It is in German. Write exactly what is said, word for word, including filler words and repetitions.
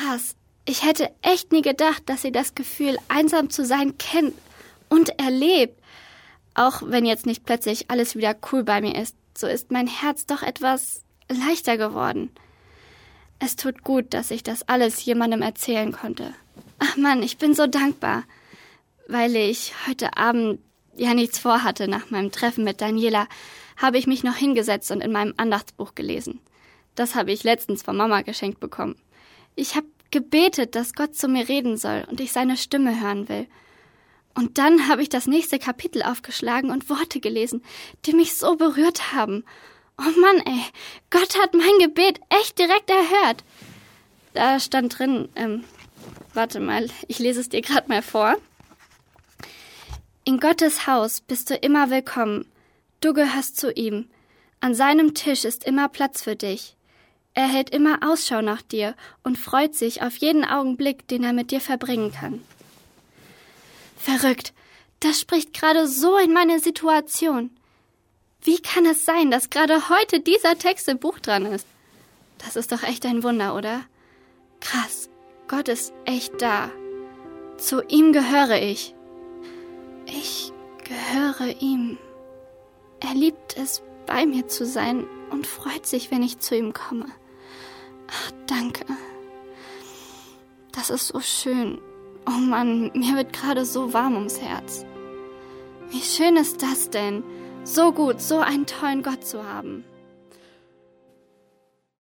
Krass. Ich hätte echt nie gedacht, dass sie das Gefühl, einsam zu sein, kennt und erlebt. Auch wenn jetzt nicht plötzlich alles wieder cool bei mir ist, so ist mein Herz doch etwas leichter geworden. Es tut gut, dass ich das alles jemandem erzählen konnte. Ach Mann, ich bin so dankbar, weil ich heute Abend ja nichts vorhatte nach meinem Treffen mit Daniela, habe ich mich noch hingesetzt und in meinem Andachtsbuch gelesen. Das habe ich letztens von Mama geschenkt bekommen. Ich habe gebetet, dass Gott zu mir reden soll und ich seine Stimme hören will. Und dann habe ich das nächste Kapitel aufgeschlagen und Worte gelesen, die mich so berührt haben. Oh Mann, ey, Gott hat mein Gebet echt direkt erhört. Da stand drin, ähm, warte mal, ich lese es dir gerade mal vor. In Gottes Haus bist du immer willkommen. Du gehörst zu ihm. An seinem Tisch ist immer Platz für dich. Er hält immer Ausschau nach dir und freut sich auf jeden Augenblick, den er mit dir verbringen kann. Verrückt, das spricht gerade so in meine Situation. Wie kann es sein, dass gerade heute dieser Text im Buch dran ist? Das ist doch echt ein Wunder, oder? Krass, Gott ist echt da. Zu ihm gehöre ich. Ich gehöre ihm. Er liebt es, bei mir zu sein und freut sich, wenn ich zu ihm komme. Ach, danke. Das ist so schön. Oh Mann, mir wird gerade so warm ums Herz. Wie schön ist das denn, so gut, so einen tollen Gott zu haben.